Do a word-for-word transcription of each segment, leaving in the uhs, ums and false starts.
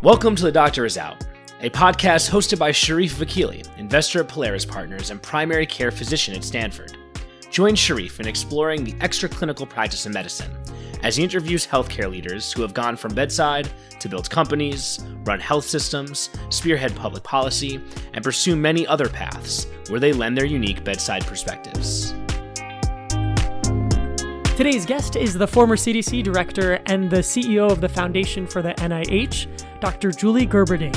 Welcome to The Doctor Is Out, a podcast hosted by Sharif Vakili, investor at Polaris Partners and primary care physician at Stanford. Join Sharif in exploring the extraclinical practice of medicine as he interviews healthcare leaders who have gone from bedside to build companies, run health systems, spearhead public policy, and pursue many other paths where they lend their unique bedside perspectives. Today's guest is the former C D C director and the C E O of the Foundation for the N I H, Doctor Julie Gerberding.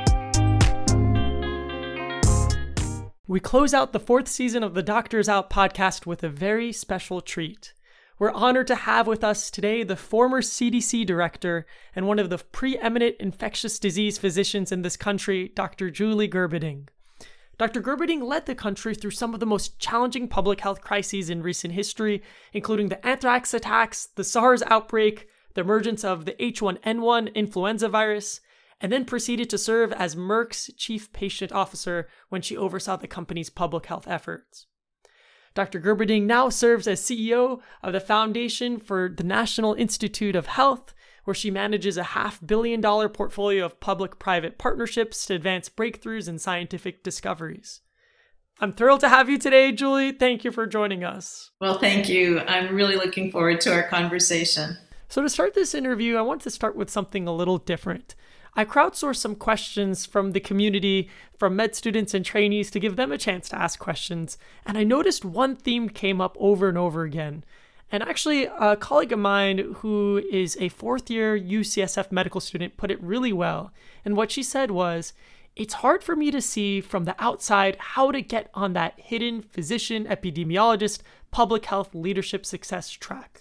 We close out the fourth season of the Doctor Is Out podcast with a very special treat. We're honored to have with us today the former C D C director and one of the preeminent infectious disease physicians in this country, Doctor Julie Gerberding. Doctor Gerberding led the country through some of the most challenging public health crises in recent history, including the anthrax attacks, the SARS outbreak, the emergence of the H one N one influenza virus, and then proceeded to serve as Merck's chief patient officer when she oversaw the company's public health efforts. Doctor Gerberding now serves as C E O of the Foundation for the National Institute of Health, where she manages a half billion dollar portfolio of public-private partnerships to advance breakthroughs in scientific discoveries. I'm thrilled to have you today, Julie. Thank you for joining us. Well, thank you. I'm really looking forward to our conversation. So to start this interview, I want to start with something a little different. I crowdsourced some questions from the community, from med students and trainees, to give them a chance to ask questions. And I noticed one theme came up over and over again. And actually, a colleague of mine who is a fourth year U C S F medical student put it really well. And what she said was, it's hard for me to see from the outside how to get on that hidden physician, epidemiologist, public health leadership success track.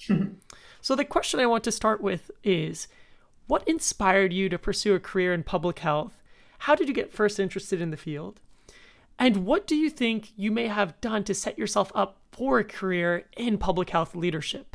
So the question I want to start with is, what inspired you to pursue a career in public health? How did you get first interested in the field? And what do you think you may have done to set yourself up for a career in public health leadership?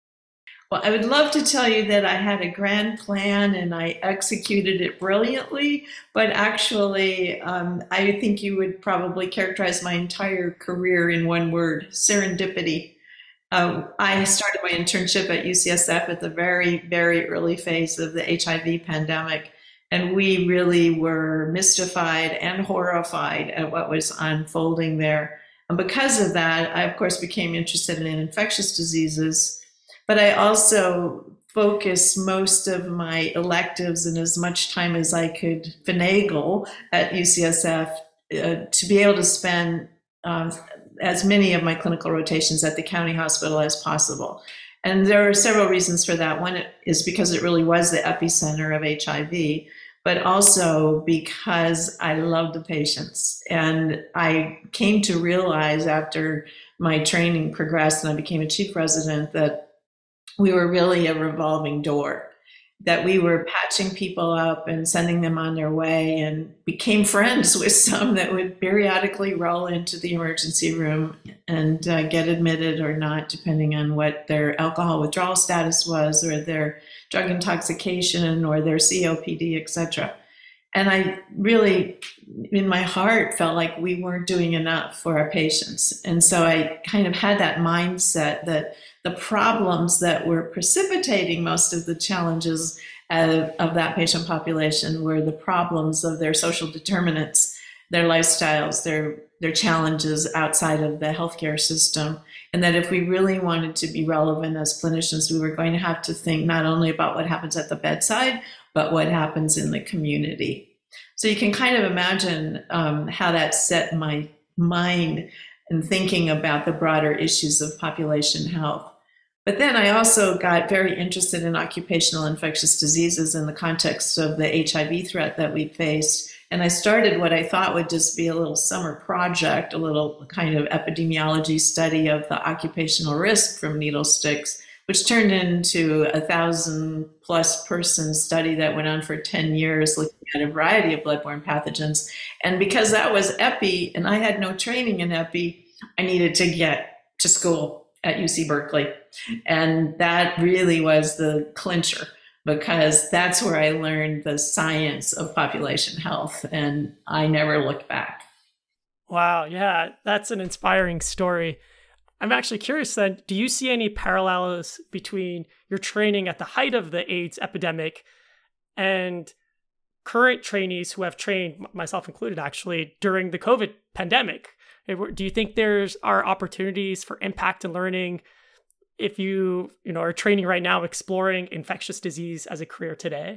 Well, I would love to tell you that I had a grand plan and I executed it brilliantly, but actually, um, I think you would probably characterize my entire career in one word: serendipity. Uh, I started my internship at U C S F at the very, very early phase of the H I V pandemic. And we really were mystified and horrified at what was unfolding there. And because of that, I, of course, became interested in infectious diseases. But I also focused most of my electives and as much time as I could finagle at U C S F uh, to be able to spend uh, as many of my clinical rotations at the county hospital as possible. And there are several reasons for that. One is because it really was the epicenter of H I V, but also because I love the patients. And I came to realize after my training progressed and I became a chief resident that we were really a revolving door, that we were patching people up and sending them on their way, and became friends with some that would periodically roll into the emergency room and uh, get admitted or not, depending on what their alcohol withdrawal status was or their drug intoxication or their C O P D, et cetera. And I really, in my heart, felt like we weren't doing enough for our patients. And so I kind of had that mindset that the problems that were precipitating most of the challenges of, of that patient population were the problems of their social determinants, their lifestyles, their, their challenges outside of the healthcare system. And that if we really wanted to be relevant as clinicians, we were going to have to think not only about what happens at the bedside, but what happens in the community. So you can kind of imagine um, how that set my mind in thinking about the broader issues of population health. But then I also got very interested in occupational infectious diseases in the context of the H I V threat that we faced. And I started what I thought would just be a little summer project, a little kind of epidemiology study of the occupational risk from needle sticks, which turned into a thousand plus person study that went on for ten years, looking at a variety of bloodborne pathogens. And because that was epi and I had no training in epi, I needed to get to school at U C Berkeley. And that really was the clincher, because that's where I learned the science of population health, and I never looked back. Wow, yeah, that's an inspiring story. I'm actually curious then, do you see any parallels between your training at the height of the AIDS epidemic and current trainees who have trained, myself included actually, during the COVID pandemic. Do you think there's are opportunities for impact and learning if you, you know, are training right now exploring infectious disease as a career today?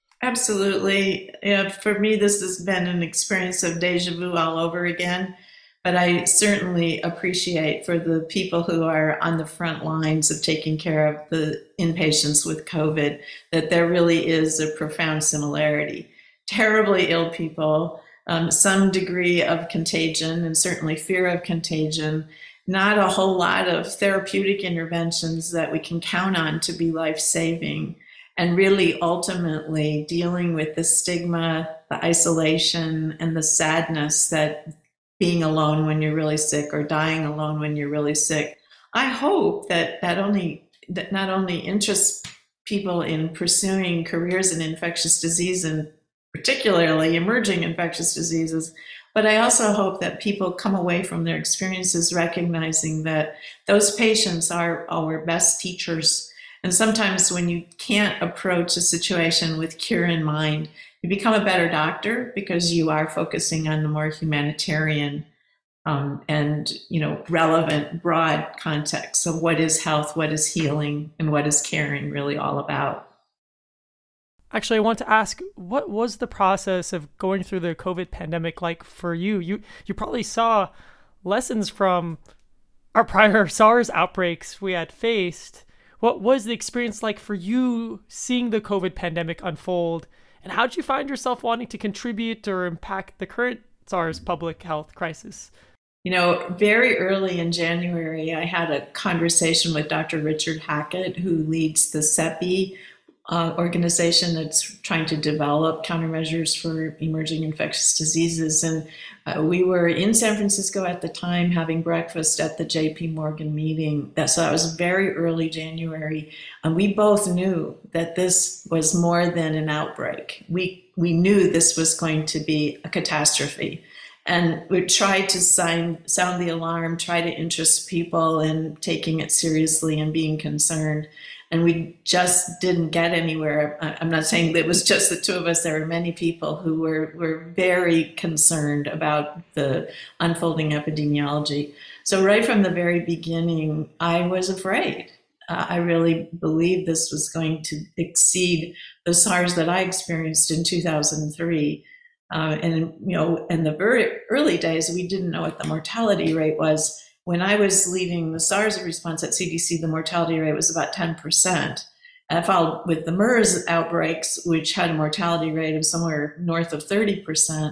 Absolutely. Yeah, for me, this has been an experience of deja vu all over again. But I certainly appreciate for the people who are on the front lines of taking care of the inpatients with COVID, that there really is a profound similarity. Terribly ill people, um, some degree of contagion and certainly fear of contagion, not a whole lot of therapeutic interventions that we can count on to be life-saving, and really ultimately dealing with the stigma, the isolation, and the sadness that being alone when you're really sick or dying alone when you're really sick. I hope that that only that not only interests people in pursuing careers in infectious disease and particularly emerging infectious diseases, but I also hope that people come away from their experiences recognizing that those patients are our best teachers. And sometimes when you can't approach a situation with cure in mind, you become a better doctor because you are focusing on the more humanitarian um, and, you know, relevant, broad context of what is health, what is healing, and what is caring really all about. Actually, I want to ask, what was the process of going through the COVID pandemic like for you? You you probably saw lessons from our prior SARS outbreaks we had faced. What was the experience like for you seeing the COVID pandemic unfold? And how did you find yourself wanting to contribute or impact the current SARS public health crisis? You know, very early in January, I had a conversation with Doctor Richard Hackett, who leads the CEPI uh, organization that's trying to develop countermeasures for emerging infectious diseases. And uh, we were in San Francisco at the time having breakfast at the J P Morgan meeting. That, so that was very early January. And we both knew that this was more than an outbreak. We, we knew this was going to be a catastrophe. And we tried to sign, sound the alarm, try to interest people in taking it seriously and being concerned. And we just didn't get anywhere. I'm not saying that it was just the two of us. There were many people who were, were very concerned about the unfolding epidemiology. So right from the very beginning, I was afraid. Uh, I really believed this was going to exceed the SARS that I experienced in two thousand three. Uh, and, you know, in the very early days, we didn't know what the mortality rate was. When I was leading the SARS response at C D C, the mortality rate was about ten percent. I followed with the MERS outbreaks, which had a mortality rate of somewhere north of thirty percent.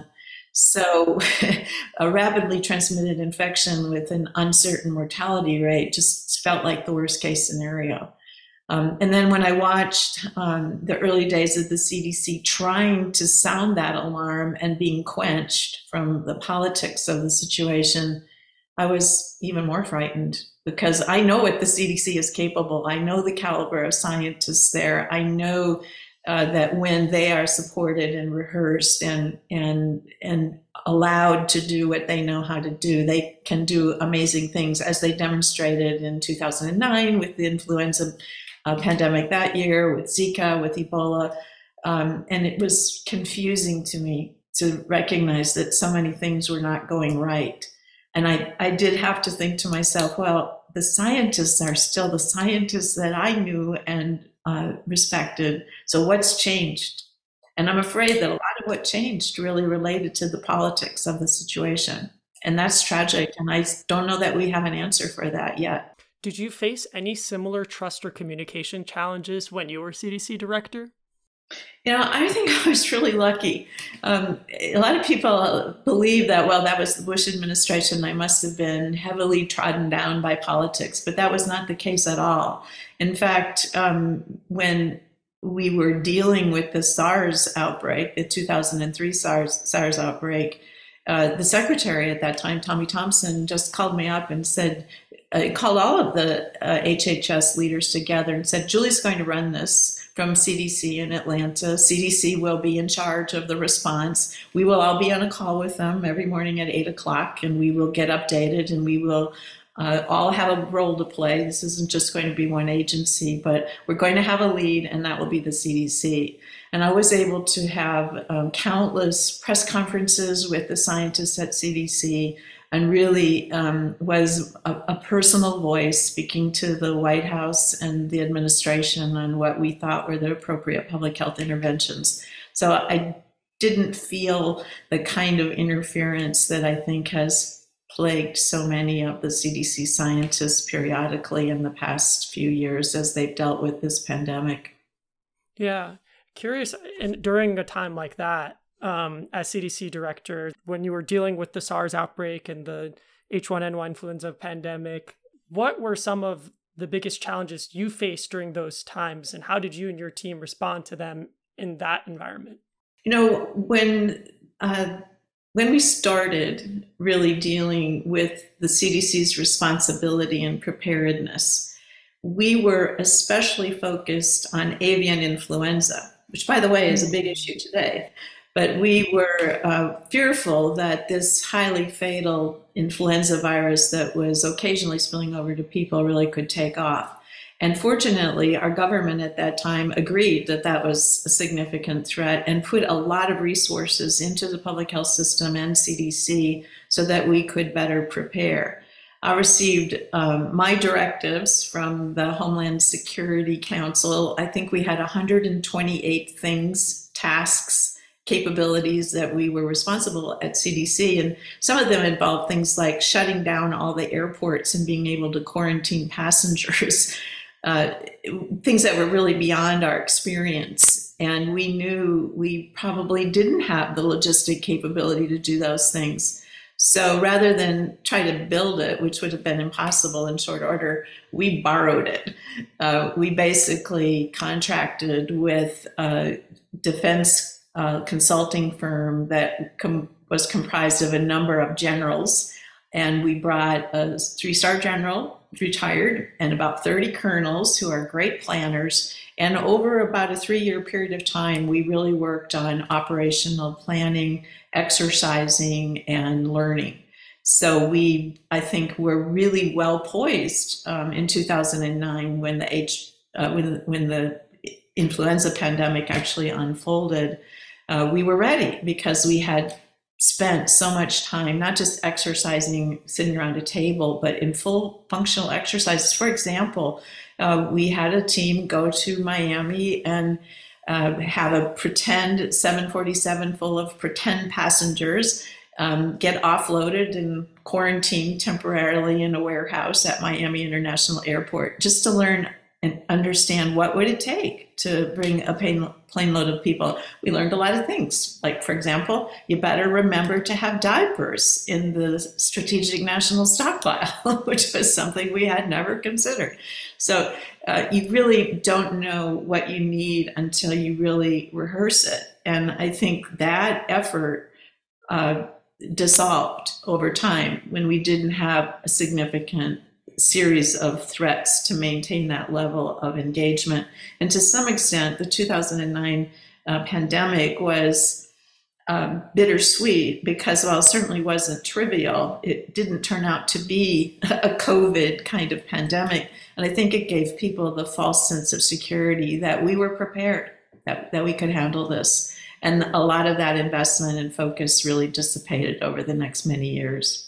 So a rapidly transmitted infection with an uncertain mortality rate just felt like the worst case scenario. Um, and then when I watched um, the early days of the C D C trying to sound that alarm and being quenched from the politics of the situation, I was even more frightened because I know what the C D C is capable. I know the caliber of scientists there. I know uh, that when they are supported and rehearsed and, and, and allowed to do what they know how to do, they can do amazing things, as they demonstrated in two thousand nine with the influenza uh, pandemic that year, with Zika, with Ebola. Um, and it was confusing to me to recognize that so many things were not going right. And I, I did have to think to myself, well, the scientists are still the scientists that I knew and uh, respected. So what's changed? And I'm afraid that a lot of what changed really related to the politics of the situation. And that's tragic. And I don't know that we have an answer for that yet. Did you face any similar trust or communication challenges when you were C D C director? You know, I think I was really lucky. Um, a lot of people believe that, well, that was the Bush administration. I must have been heavily trodden down by politics, but that was not the case at all. In fact, um, when we were dealing with the SARS outbreak, the two thousand three SARS, SARS outbreak, uh, the secretary at that time, Tommy Thompson, just called me up and said, uh, called all of the uh, H H S leaders together and said, Julie's going to run this from C D C in Atlanta. C D C will be in charge of the response. We will all be on a call with them every morning at eight o'clock, and we will get updated, and we will uh, all have a role to play. This isn't just going to be one agency, but we're going to have a lead, and that will be the C D C. And I was able to have um, countless press conferences with the scientists at C D C, and really um, was a, a personal voice speaking to the White House and the administration on what we thought were the appropriate public health interventions. So I didn't feel the kind of interference that I think has plagued so many of the C D C scientists periodically in the past few years as they've dealt with this pandemic. Yeah. Curious, and during a time like that, um, as C D C director, when you were dealing with the SARS outbreak and the H one N one influenza pandemic, what were some of the biggest challenges you faced during those times, and how did you and your team respond to them in that environment? You know, when uh, when we started really dealing with the C D C's responsibility and preparedness, we were especially focused on avian influenza, which, by the way, is a big issue today. But we were uh, fearful that this highly fatal influenza virus that was occasionally spilling over to people really could take off. And fortunately, our government at that time agreed that that was a significant threat and put a lot of resources into the public health system and C D C so that we could better prepare. I received um, my directives from the Homeland Security Council. I think we had one hundred twenty-eight things, tasks, capabilities that we were responsible at C D C. And some of them involved things like shutting down all the airports and being able to quarantine passengers, uh, things that were really beyond our experience. And we knew we probably didn't have the logistic capability to do those things. So rather than try to build it, which would have been impossible in short order, we borrowed it. Uh, we basically contracted with a defense uh, consulting firm that com- was comprised of a number of generals. And we brought a three-star general, retired, and about thirty colonels who are great planners. And over about a three-year period of time, we really worked on operational planning, exercising, and learning. So we, I think, were really well poised um, in two thousand nine when the H, uh, when when the influenza pandemic actually unfolded. Uh, we were ready because we had spent so much time not just exercising, sitting around a table, but in full functional exercises. For example, uh, we had a team go to Miami and uh, have a pretend seven forty-seven full of pretend passengers um, get offloaded and quarantined temporarily in a warehouse at Miami International Airport, just to learn and understand what would it take to bring a plane, plane load of people. We learned a lot of things. Like, for example, you better remember to have diapers in the strategic national stockpile, which was something we had never considered. So uh, you really don't know what you need until you really rehearse it. And I think that effort uh, dissolved over time when we didn't have a significant series of threats to maintain that level of engagement. And to some extent, the two thousand nine uh, pandemic was um, bittersweet because while it certainly wasn't trivial, it didn't turn out to be a COVID kind of pandemic. And I think it gave people the false sense of security that we were prepared, that, that we could handle this. And a lot of that investment and focus really dissipated over the next many years.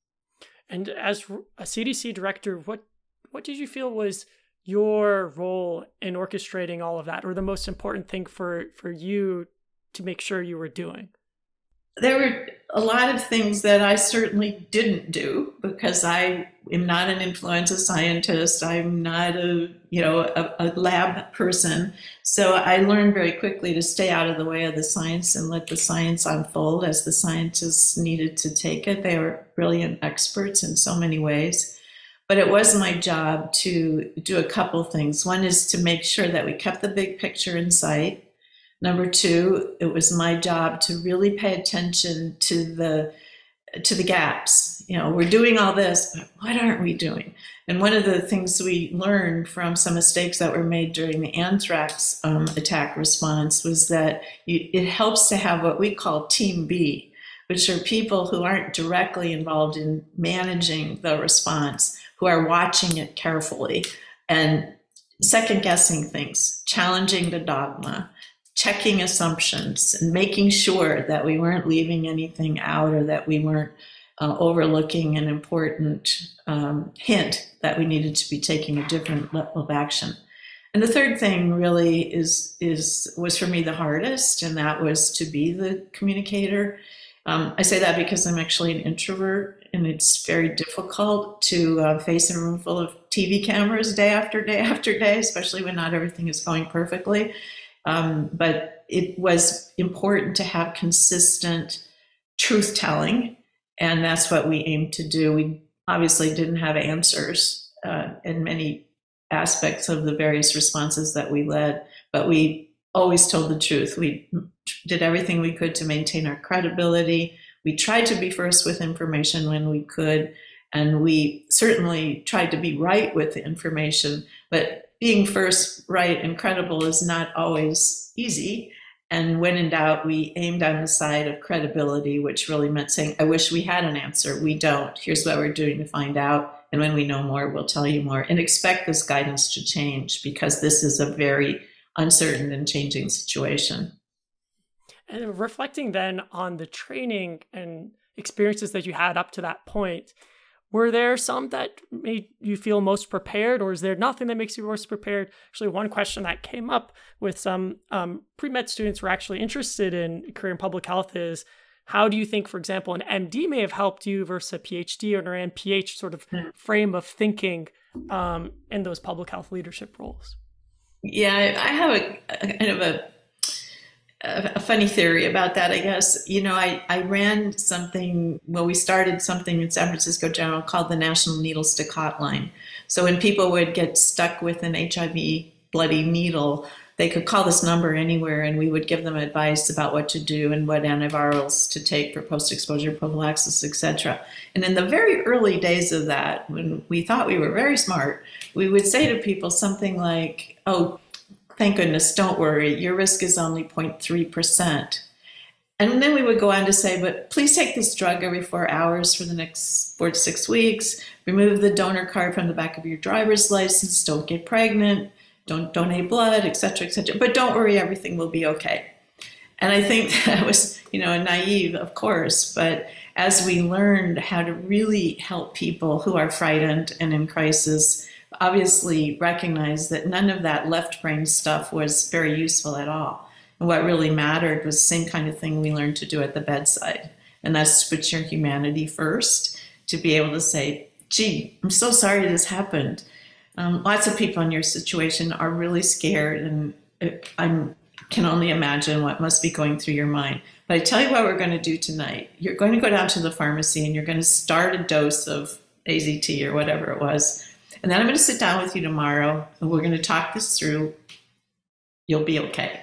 And as a C D C director, what what did you feel was your role in orchestrating all of that, or the most important thing for, for you to make sure you were doing? There were a lot of things that I certainly didn't do because I am not an influenza scientist. I'm not a, you know, a, a lab person. So I learned very quickly to stay out of the way of the science and let the science unfold as the scientists needed to take it. They were brilliant experts in so many ways. But it was my job to do a couple things. One is to make sure that we kept the big picture in sight. Number two, it was my job to really pay attention to the to the gaps. You know, we're doing all this, but what aren't we doing? And one of the things we learned from some mistakes that were made during the anthrax um, attack response was that you, it helps to have what we call Team B, which are people who aren't directly involved in managing the response, who are watching it carefully and second guessing things, challenging the dogma, checking assumptions, and making sure that we weren't leaving anything out or that we weren't uh, overlooking an important um, hint that we needed to be taking a different level of action. And the third thing really is, is was for me the hardest, and that was to be the communicator. Um, I say that because I'm actually an introvert, and it's very difficult to uh, face a room full of T V cameras day after day after day, especially when not everything is going perfectly. Um, but it was important to have consistent truth telling, and that's what we aimed to do. We obviously didn't have answers uh, in many aspects of the various responses that we led, but we always told the truth. We did everything we could to maintain our credibility. We tried to be first with information when we could, and we certainly tried to be right with the information, but being first, right, and credible is not always easy. And when in doubt, we aimed on the side of credibility, which really meant saying, I wish we had an answer. We don't. Here's what we're doing to find out. And when we know more, we'll tell you more. And expect this guidance to change, because this is a very uncertain and changing situation. And reflecting then on the training and experiences that you had up to that point, were there some that made you feel most prepared, or is there nothing that makes you most prepared? Actually, one question that came up with some um, pre-med students who are actually interested in career in public health is, how do you think, for example, an M D may have helped you versus a PhD or an M P H sort of frame of thinking um, in those public health leadership roles? Yeah, I have a, a kind of a a funny theory about that, I guess. You know, I, I ran something, well, we started something in San Francisco General called the National Needle Stick Hotline. So when people would get stuck with an H I V bloody needle, they could call this number anywhere, and we would give them advice about what to do and what antivirals to take for post-exposure prophylaxis, et cetera. And in the very early days of that, when we thought we were very smart, we would say to people something like, oh, thank goodness, don't worry, your risk is only zero point three percent. And then we would go on to say, but please take this drug every four hours for the next four to six weeks, remove the donor card from the back of your driver's license, don't get pregnant, don't donate blood, et cetera, et cetera. But don't worry, everything will be okay. And I think that was, you know, naive, of course, but as we learned how to really help people who are frightened and in crisis, obviously recognize that none of that left brain stuff was very useful at all. And what really mattered was the same kind of thing we learned to do at the bedside. And that's to put your humanity first, to be able to say, gee, I'm so sorry this happened. Um, lots of people in your situation are really scared, and I can only imagine what must be going through your mind. But I tell you what we're going to do tonight. You're going to go down to the pharmacy and you're going to start a dose of A Z T or whatever it was. And then I'm going to sit down with you tomorrow, and we're going to talk this through. You'll be okay.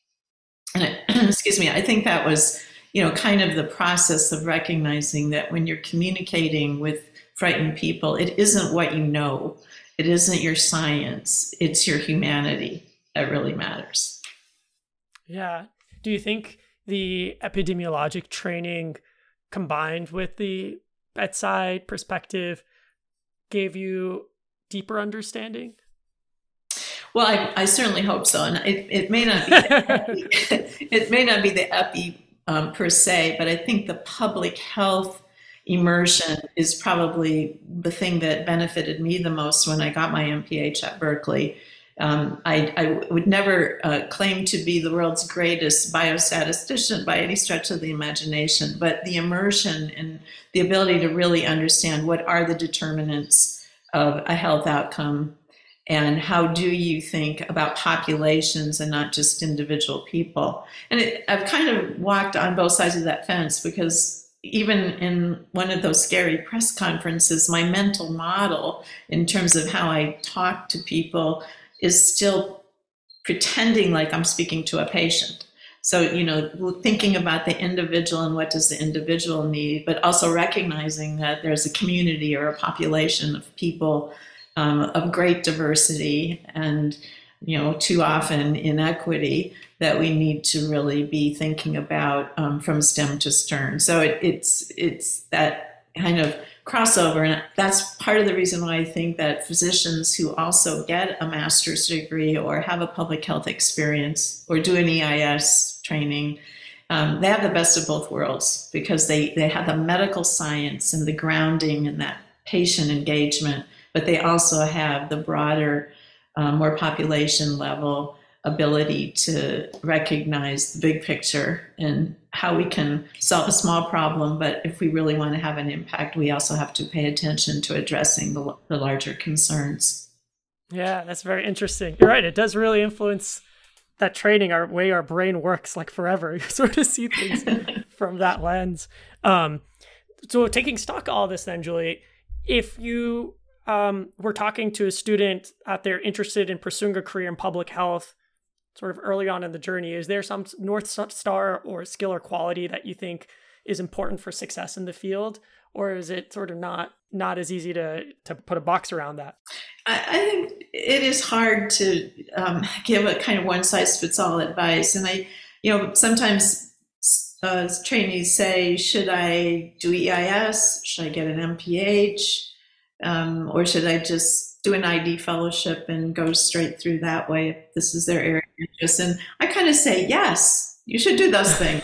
And I, excuse me, I think that was, you know, kind of the process of recognizing that when you're communicating with frightened people, it isn't what you know. It isn't your science. It's your humanity that really matters. Yeah. Do you think the epidemiologic training combined with the bedside perspective gave you deeper understanding? Well, I, I certainly hope so, and it, it may not be the epi, it may not be the epi um, per se, but I think the public health immersion is probably the thing that benefited me the most when I got my M P H at Berkeley. Um, I, I would never uh, claim to be the world's greatest biostatistician by any stretch of the imagination, but the immersion and the ability to really understand what are the determinants of a health outcome, and how do you think about populations and not just individual people. And it, I've kind of walked on both sides of that fence, because even in one of those scary press conferences, my mental model in terms of how I talk to people is still pretending like I'm speaking to a patient. So, you know, thinking about the individual and what does the individual need, but also recognizing that there's a community or a population of people um, of great diversity and, you know, too often inequity that we need to really be thinking about um, from stem to stern. So it, it's it's that kind of crossover. And that's part of the reason why I think that physicians who also get a master's degree or have a public health experience or do an E I S training, um, they have the best of both worlds, because they, they have the medical science and the grounding and that patient engagement, but they also have the broader, uh, more population level ability to recognize the big picture and how we can solve a small problem. But if we really want to have an impact, we also have to pay attention to addressing the, the larger concerns. Yeah, that's very interesting. You're right. It does really influence that training, our way our brain works, like forever. You sort of see things from that lens. Um, so taking stock of all this then, Julie, if you um, were talking to a student out there interested in pursuing a career in public health, sort of early on in the journey, is there some North Star or skill or quality that you think is important for success in the field? Or is it sort of not not as easy to, to put a box around that? I, I think it is hard to um, give a kind of one size fits all advice. And I, you know, sometimes uh, trainees say, should I do E I S? Should I get an M P H? Um, or should I just do an I D fellowship and go straight through that way if this is their area of interest? And I kind of say, yes, you should do those things.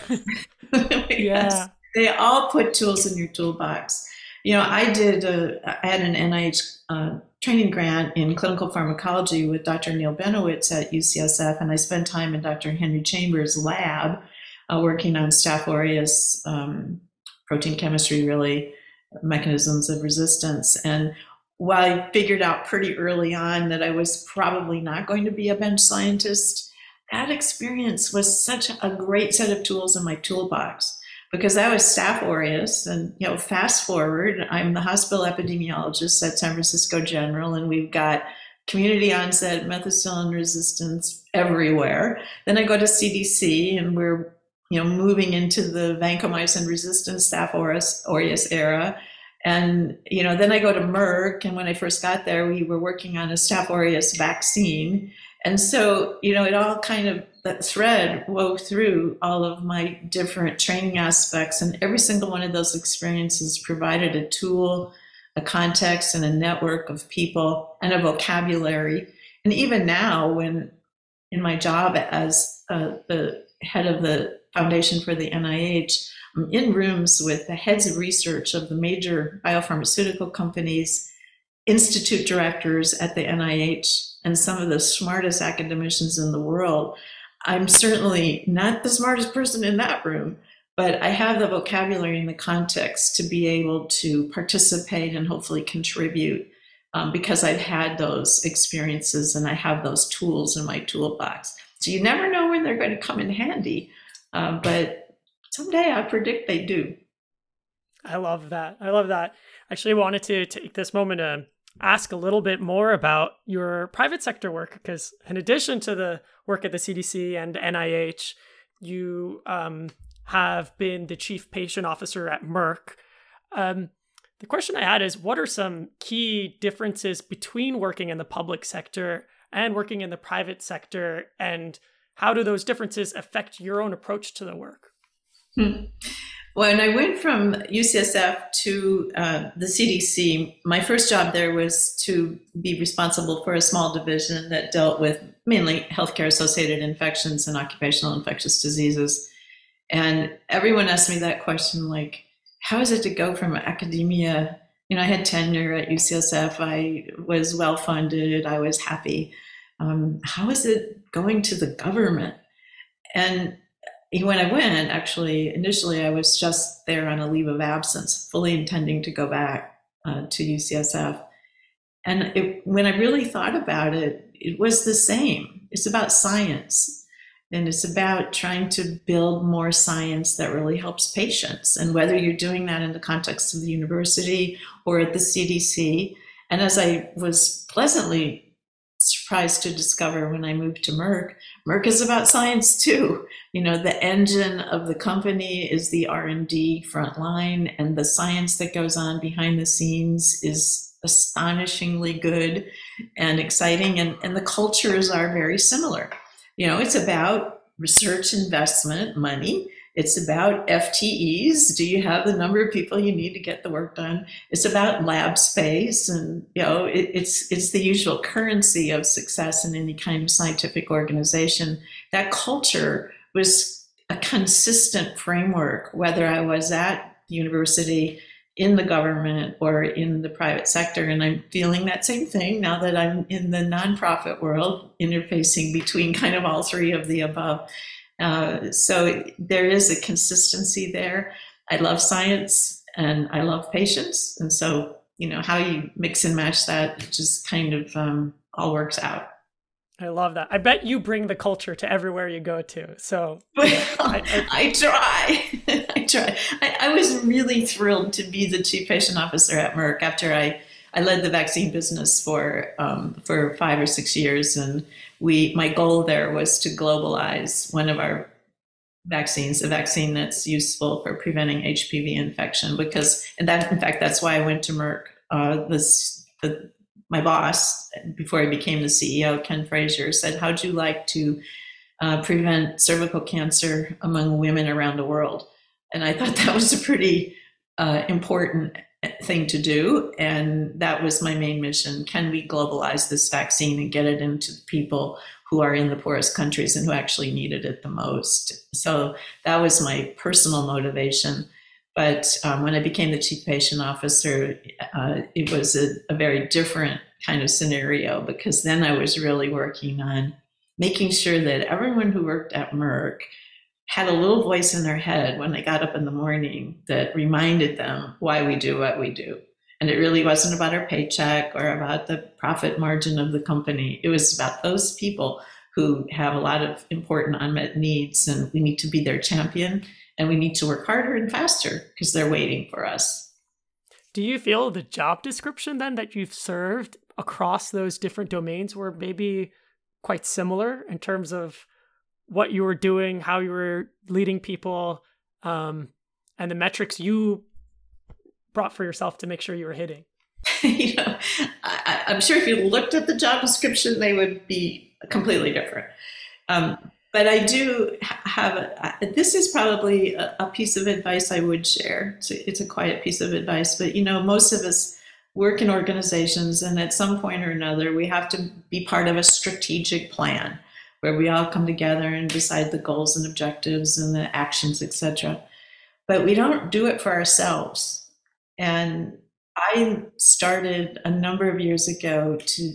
Yeah. They all put tools in your toolbox. You know, I did, a, I had an N I H uh, training grant in clinical pharmacology with Doctor Neil Benowitz at U C S F, and I spent time in Doctor Henry Chambers' lab uh, working on Staph aureus, um, protein chemistry, really, mechanisms of resistance. And while I figured out pretty early on that I was probably not going to be a bench scientist, that experience was such a great set of tools in my toolbox, because that was Staph aureus. And, you know, fast forward, I'm the hospital epidemiologist at San Francisco General, and we've got community onset methicillin resistance everywhere. Then I go to C D C, and we're, you know, moving into the vancomycin resistant Staph aureus, aureus era. And, you know, then I go to Merck, and when I first got there, we were working on a Staph aureus vaccine. And so, you know, it all kind of, that thread wove through all of my different training aspects, and every single one of those experiences provided a tool, a context, and a network of people and a vocabulary. And even now, when in my job as uh, the head of the Foundation for the N I H, I'm in rooms with the heads of research of the major biopharmaceutical companies, institute directors at the N I H, and some of the smartest academicians in the world. I'm certainly not the smartest person in that room, but I have the vocabulary and the context to be able to participate and hopefully contribute, um, because I've had those experiences and I have those tools in my toolbox. So you never know when they're going to come in handy, uh, but someday I predict they do. I love that. I love that. Actually, I wanted to take this moment to ask a little bit more about your private sector work, because in addition to the work at the C D C and N I H, you um, have been the chief patient officer at Merck. Um, the question I had is, what are some key differences between working in the public sector and working in the private sector, and how do those differences affect your own approach to the work? Hmm. When I went from U C S F to uh, the C D C, my first job there was to be responsible for a small division that dealt with mainly healthcare-associated infections and occupational infectious diseases. And everyone asked me that question, like, how is it to go from academia? You know, I had tenure at U C S F. I was well-funded. I was happy. Um, how is it going to the government? And when I went, actually, initially I was just there on a leave of absence, fully intending to go back uh, to U C S F. And it, when I really thought about it, it was the same. It's about science, and it's about trying to build more science that really helps patients. And whether you're doing that in the context of the university or at the C D C, and as I was pleasantly surprised to discover when I moved to Merck, Merck is about science too. You know, the engine of the company is the R and D front line, and the science that goes on behind the scenes is astonishingly good and exciting, and, and the cultures are very similar. You know, it's about research investment, money. It's about F T Es. Do you have the number of people you need to get the work done? It's about lab space, and you know, it, it's it's the usual currency of success in any kind of scientific organization. That culture was a consistent framework, whether I was at university, in the government, or in the private sector. And I'm feeling that same thing now that I'm in the nonprofit world, interfacing between kind of all three of the above. Uh, so there is a consistency there. I love science and I love patients. And so, you know, how you mix and match that, it just kind of um, all works out. I love that. I bet you bring the culture to everywhere you go to. So well, I, I, I try. I try. I, I was really thrilled to be the chief patient officer at Merck after I, I led the vaccine business for um, for five or six years, and we my goal there was to globalize one of our vaccines, a vaccine that's useful for preventing H P V infection. Because, and that in fact, that's why I went to Merck. Uh, this the my boss, before I became the C E O, Ken Frazier, said, "How'd you like to uh, prevent cervical cancer among women around the world?" And I thought that was a pretty uh, important thing to do. And that was my main mission. Can we globalize this vaccine and get it into people who are in the poorest countries and who actually needed it the most? So that was my personal motivation. But um, when I became the chief patient officer, uh, it was a, a very different kind of scenario, because then I was really working on making sure that everyone who worked at Merck had a little voice in their head when they got up in the morning that reminded them why we do what we do. And it really wasn't about our paycheck or about the profit margin of the company. It was about those people who have a lot of important unmet needs, and we need to be their champion, and we need to work harder and faster because they're waiting for us. Do you feel the job description then that you've served across those different domains were maybe quite similar in terms of what you were doing, how you were leading people, um, and the metrics you brought for yourself to make sure you were hitting? you know, I, I'm sure if you looked at the job description, they would be completely different. Um, but I do have, a, this is probably a, a piece of advice I would share. It's a, it's a quiet piece of advice, but you know, most of us work in organizations, and at some point or another, we have to be part of a strategic plan where we all come together and decide the goals and objectives and the actions, et cetera. But we don't do it for ourselves. And I started a number of years ago to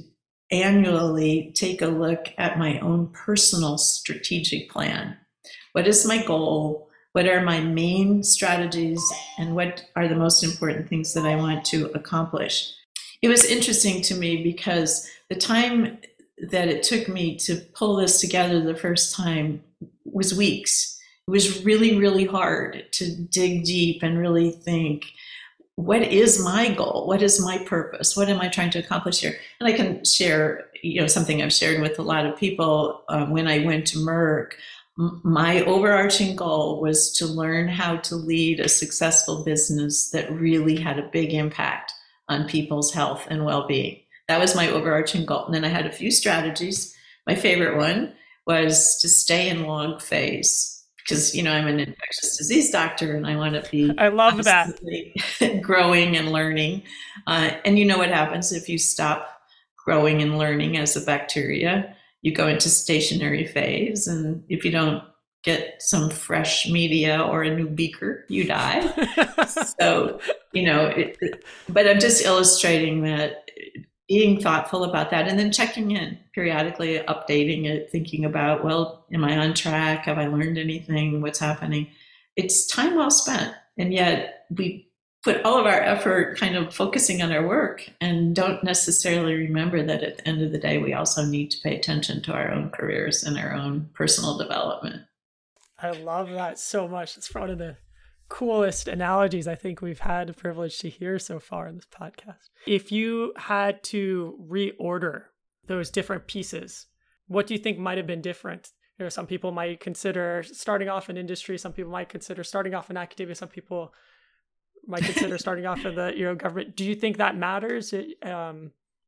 annually take a look at my own personal strategic plan. What is my goal? What are my main strategies? And what are the most important things that I want to accomplish? It was interesting to me because the time that it took me to pull this together the first time was weeks. It was really, really hard to dig deep and really think, what is my goal? What is my purpose? What am I trying to accomplish here? And I can share, you know, something I've shared with a lot of people. Um, when I went to Merck, m- my overarching goal was to learn how to lead a successful business that really had a big impact on people's health and well-being. That was my overarching goal. And then I had a few strategies. My favorite one was to stay in log phase, because, you know, I'm an infectious disease doctor and I want to be I love that growing and learning. Uh, and you know what happens if you stop growing and learning as a bacteria? You go into stationary phase, and if you don't get some fresh media or a new beaker, you die. So, you know, it, it, but I'm just illustrating that being thoughtful about that, and then checking in periodically, updating it, thinking about, well, am I on track? Have I learned anything? What's happening? It's time well spent. And yet we put all of our effort kind of focusing on our work and don't necessarily remember that at the end of the day, we also need to pay attention to our own careers and our own personal development. I love that so much. It's one of the coolest analogies I think we've had the privilege to hear so far in this podcast. If you had to reorder those different pieces, what do you think might have been different? You know, some people might consider starting off in industry, some people might consider starting off in academia, some people might consider starting off in the you know government. Do you think that matters? It, um...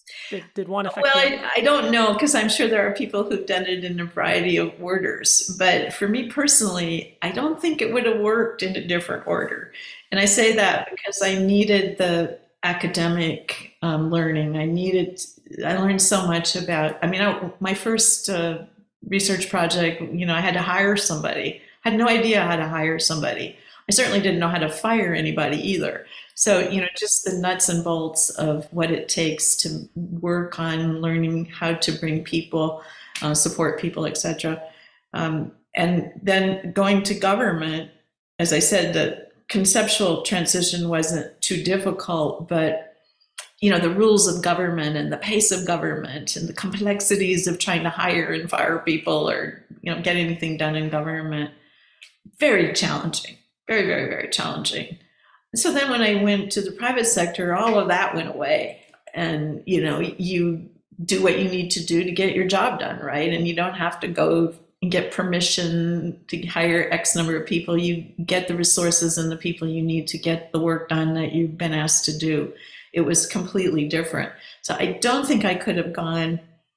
Did, did one affect Well, you? I, I don't know, because I'm sure there are people who've done it in a variety of orders. But for me personally, I don't think it would have worked in a different order. And I say that because I needed the academic um, learning. I needed, I learned so much about, I mean, I, my first uh, research project, you know, I had to hire somebody. I had no idea how to hire somebody. I certainly didn't know how to fire anybody either. So, you know, just the nuts and bolts of what it takes to work on learning how to bring people, uh, support people, et cetera. Um, and then going to government, as I said, the conceptual transition wasn't too difficult, but, you know, the rules of government and the pace of government and the complexities of trying to hire and fire people or, you know, get anything done in government, very challenging, very, very, very challenging. So then when I went to the private sector, all of that went away. And, you know, you do what you need to do to get your job done, right? And you don't have to go and get permission to hire X number of people. You get the resources and the people you need to get the work done that you've been asked to do. It was completely different. So I don't think I could have gone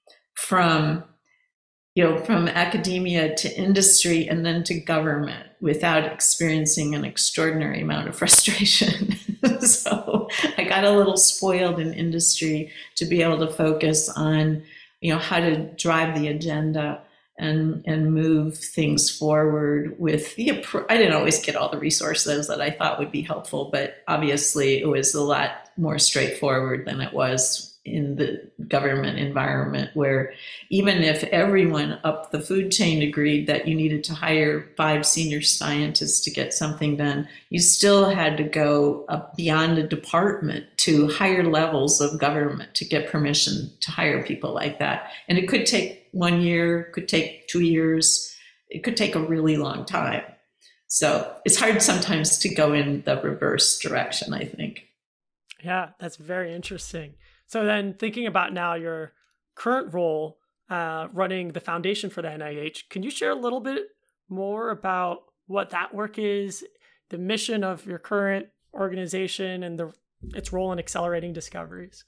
from you know, from academia to industry and then to government without experiencing an extraordinary amount of frustration. So I got a little spoiled in industry to be able to focus on, you know, how to drive the agenda and and move things forward with the, I didn't always get all the resources that I thought would be helpful, but obviously it was a lot more straightforward than it was in the government environment, where even if everyone up the food chain agreed that you needed to hire five senior scientists to get something done, you still had to go up beyond a department to higher levels of government to get permission to hire people like that. And it could take one year, could take two years, it could take a really long time. So it's hard sometimes to go in the reverse direction, I think. Yeah, that's very interesting. So then thinking about now your current role uh, running the foundation for the N I H, can you share a little bit more about what that work is, the mission of your current organization and the, its role in accelerating discoveries?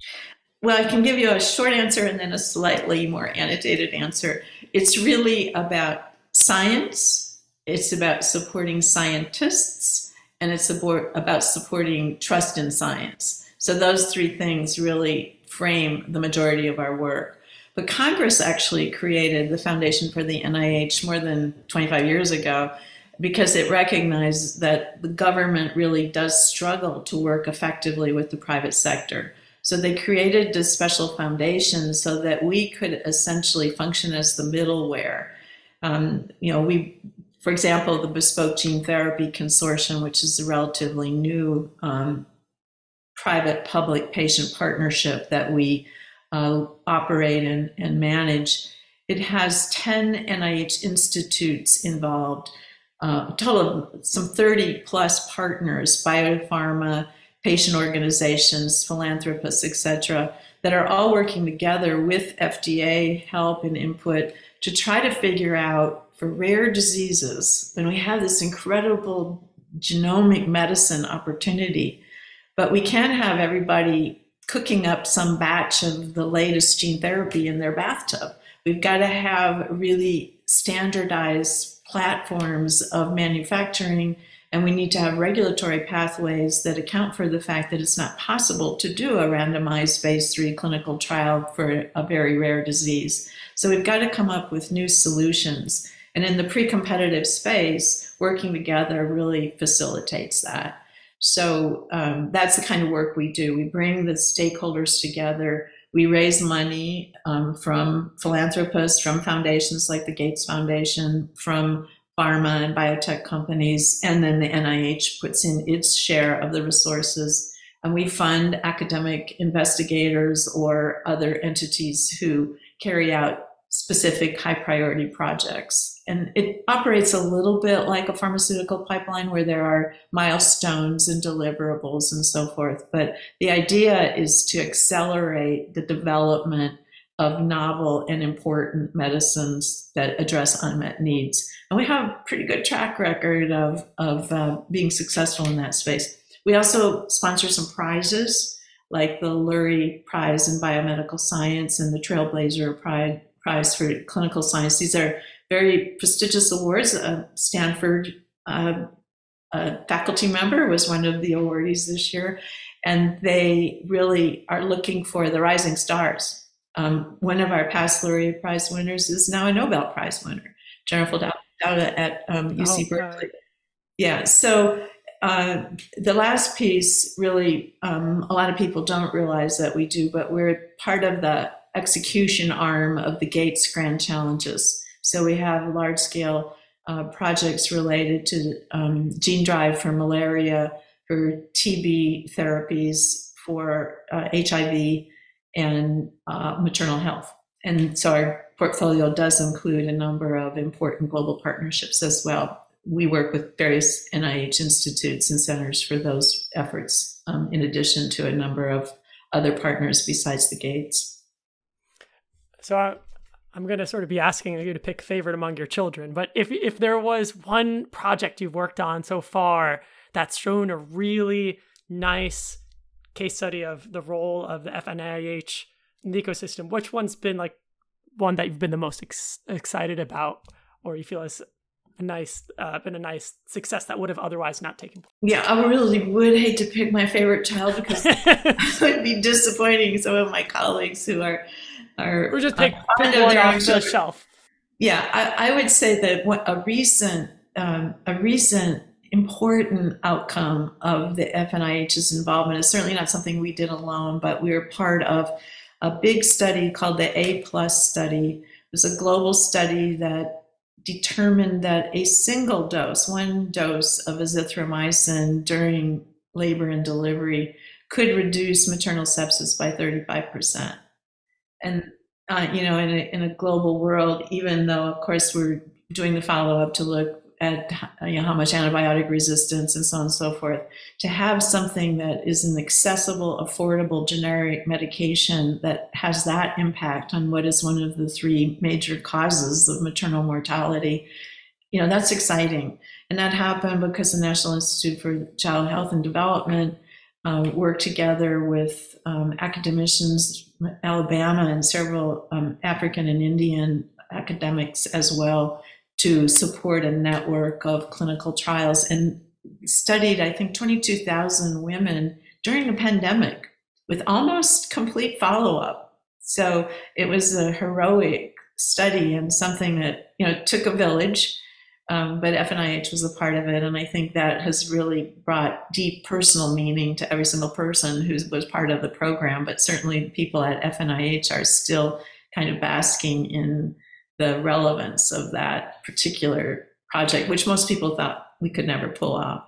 Well, I can give you a short answer and then a slightly more annotated answer. It's really about science, it's about supporting scientists, and it's about supporting trust in science. So those three things really frame the majority of our work. But Congress actually created the Foundation for the N I H more than twenty-five years ago because it recognized that the government really does struggle to work effectively with the private sector. So they created this special foundation so that we could essentially function as the middleware. Um, you know, we, for example, the Bespoke Gene Therapy Consortium, which is a relatively new um, private-public patient partnership that we uh, operate and, and manage. It has ten N I H institutes involved, uh, a total of some thirty plus partners, biopharma, patient organizations, philanthropists, et cetera, that are all working together with F D A help and input to try to figure out, for rare diseases, when we have this incredible genomic medicine opportunity, but we can't have everybody cooking up some batch of the latest gene therapy in their bathtub. We've got to have really standardized platforms of manufacturing, and we need to have regulatory pathways that account for the fact that it's not possible to do a randomized phase three clinical trial for a very rare disease. So we've got to come up with new solutions. And in the pre-competitive space, working together really facilitates that. So um, that's the kind of work we do. We bring the stakeholders together. We raise money um, from philanthropists, from foundations like the Gates Foundation, from pharma and biotech companies, and then the N I H puts in its share of the resources. And we fund academic investigators or other entities who carry out specific high priority projects. And it operates a little bit like a pharmaceutical pipeline where there are milestones and deliverables and so forth. But the idea is to accelerate the development of novel and important medicines that address unmet needs. And we have a pretty good track record of, of uh, being successful in that space. We also sponsor some prizes. like the Lurie Prize in Biomedical Science and the Trailblazer Prize Prize for Clinical Science. These are very prestigious awards. Uh, Stanford uh, a faculty member was one of the awardees this year, and they really are looking for the rising stars. Um, one of our past Lurie Prize winners is now a Nobel Prize winner, Jennifer Doudna at um, U C oh, Berkeley. God. Yeah, so uh, the last piece really, um, a lot of people don't realize that we do, but we're part of the execution arm of the Gates Grand Challenges. So we have large-scale uh, projects related to um, gene drive for malaria, for T B therapies, for uh, H I V, and uh, maternal health. And so our portfolio does include a number of important global partnerships as well. We work with various N I H institutes and centers for those efforts, um, in addition to a number of other partners besides the Gates. So I, I'm going to sort of be asking you to pick favorite among your children, but if if there was one project you've worked on so far that's shown a really nice case study of the role of the F N I H in the ecosystem, which one's been like one that you've been the most ex- excited about, or you feel is a nice, uh, been a nice success that would have otherwise not taken place? Yeah, I really would hate to pick my favorite child because it would be disappointing some of my colleagues who are are. Or just pick, pick one off the shelf. Yeah, I, I would say that what a recent um, a recent important outcome of the F N I H's involvement is certainly not something we did alone, but we were part of a big study called the A Plus study. It was a global study that determined that a single dose, one dose of azithromycin during labor and delivery could reduce maternal sepsis by thirty-five percent. And, uh, you know, in a, in a global world, even though, of course, we're doing the follow-up to look at, you know, how much antibiotic resistance and so on and so forth, to have something that is an accessible, affordable, generic medication that has that impact on what is one of the three major causes of maternal mortality, you know, that's exciting. And that happened because the National Institute for Child Health and Development uh, worked together with um, academicians, Alabama and several um, African and Indian academics as well, to support a network of clinical trials, and studied, I think, twenty-two thousand women during the pandemic with almost complete follow-up. So it was a heroic study and something that, you know, took a village, um, but F N I H was a part of it. And I think that has really brought deep personal meaning to every single person who was part of the program. But certainly people at F N I H are still kind of basking in the relevance of that particular project, which most people thought we could never pull off.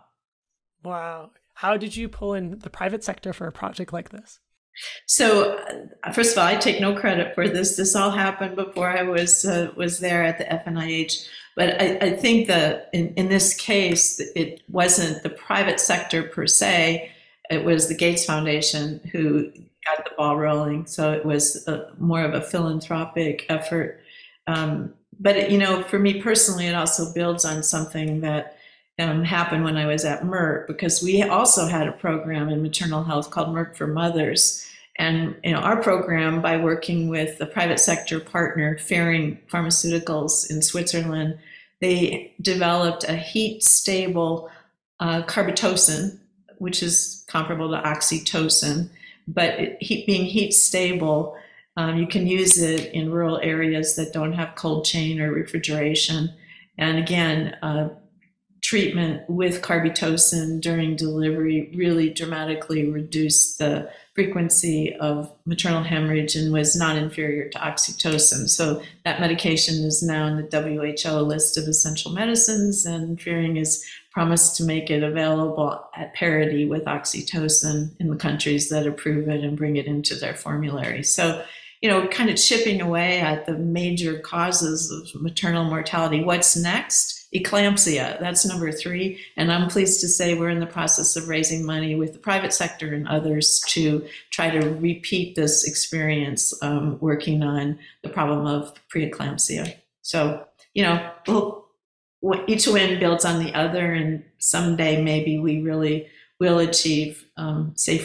Wow. How did you pull in the private sector for a project like this? So, uh, first of all, I take no credit for this. This all happened before I was uh, was there at the F N I H. But I, I think that in, in this case, it wasn't the private sector per se. It was the Gates Foundation who got the ball rolling. So it was a, more of a philanthropic effort. Um, but, it, you know, for me personally, it also builds on something that um, happened when I was at Merck, because we also had a program in maternal health called Merck for Mothers. And, you know, our program, by working with the private sector partner, Ferring Pharmaceuticals in Switzerland, they developed a heat-stable uh, carbetocin, which is comparable to oxytocin, but it, heat, being heat-stable, Um, you can use it in rural areas that don't have cold chain or refrigeration. And again, uh, treatment with carbetocin during delivery really dramatically reduced the frequency of maternal hemorrhage and was not inferior to oxytocin. So that medication is now in the W H O list of essential medicines, and Ferring is promised to make it available at parity with oxytocin in the countries that approve it and bring it into their formulary. So, you know, kind of chipping away at the major causes of maternal mortality. What's next? Eclampsia, that's number three. And I'm pleased to say we're in the process of raising money with the private sector and others to try to repeat this experience, um, working on the problem of preeclampsia. So, you know, we'll, each win builds on the other, and someday maybe we really will achieve um, safer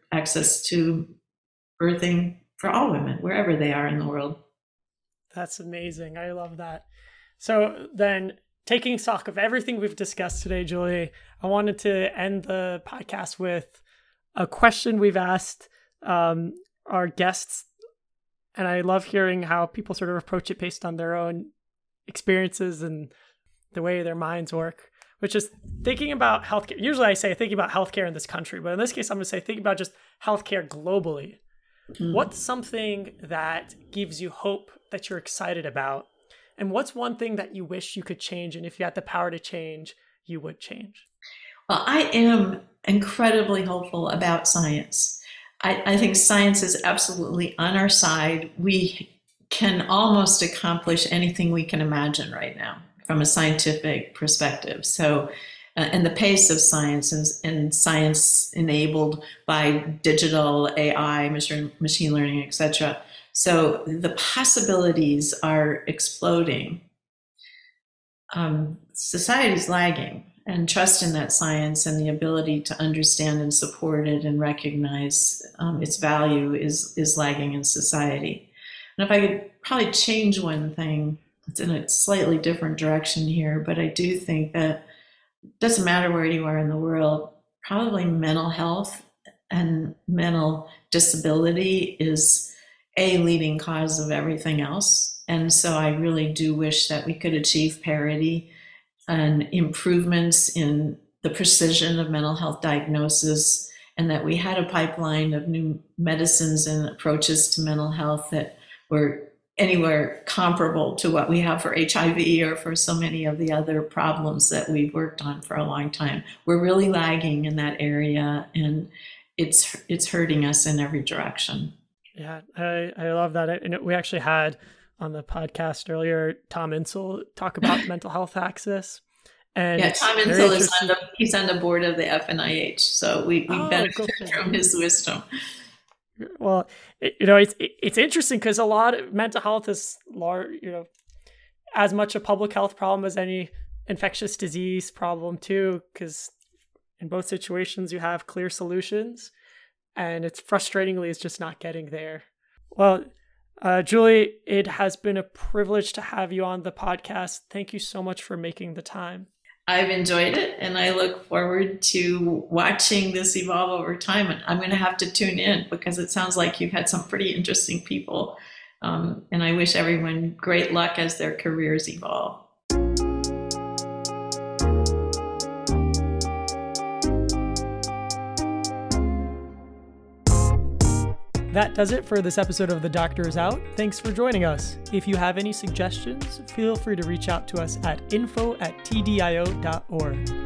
access to birthing for all women, wherever they are in the world. That's amazing. I love that. So then, taking stock of everything we've discussed today, Julie, I wanted to end the podcast with a question we've asked um, our guests. And I love hearing how people sort of approach it based on their own experiences and the way their minds work, which is thinking about healthcare. Usually I say thinking about healthcare in this country, but in this case, I'm going to say thinking about just healthcare globally. Mm. What's something that gives you hope that you're excited about? And what's one thing that you wish you could change? And if you had the power to change, you would change? Well, I am incredibly hopeful about science. I, I think science is absolutely on our side. We can almost accomplish anything we can imagine right now from a scientific perspective. So, uh, and the pace of science and, and science enabled by digital A I, machine, machine learning, et cetera. So the possibilities are exploding. Um, society's lagging, and trust in that science and the ability to understand and support it and recognize um, its value is, is lagging in society. And if I could probably change one thing, it's in a slightly different direction here, but I do think that it doesn't matter where you are in the world, probably mental health and mental disability is a leading cause of everything else. And so I really do wish that we could achieve parity and improvements in the precision of mental health diagnosis, and that we had a pipeline of new medicines and approaches to mental health that were anywhere comparable to what we have for H I V or for so many of the other problems that we've worked on for a long time. We're really lagging in that area, and it's it's hurting us in every direction. Yeah, I, I love that. And we actually had on the podcast earlier, Tom Insel talk about mental health access. And yeah, Tom Insel is on the, he's on the board of the F N I H. So we, we oh, benefit cool. from his wisdom. Well, it, you know, it's, it, it's interesting because a lot of mental health is large, you know, as much a public health problem as any infectious disease problem too, because in both situations you have clear solutions. And it's frustratingly, it's just not getting there. Well, uh, Julie, it has been a privilege to have you on the podcast. Thank you so much for making the time. I've enjoyed it, and I look forward to watching this evolve over time. And I'm going to have to tune in because it sounds like you've had some pretty interesting people. Um, and I wish everyone great luck as their careers evolve. That does it for this episode of The Doctor Is Out. Thanks for joining us. If you have any suggestions, feel free to reach out to us at info at t d i o dot org.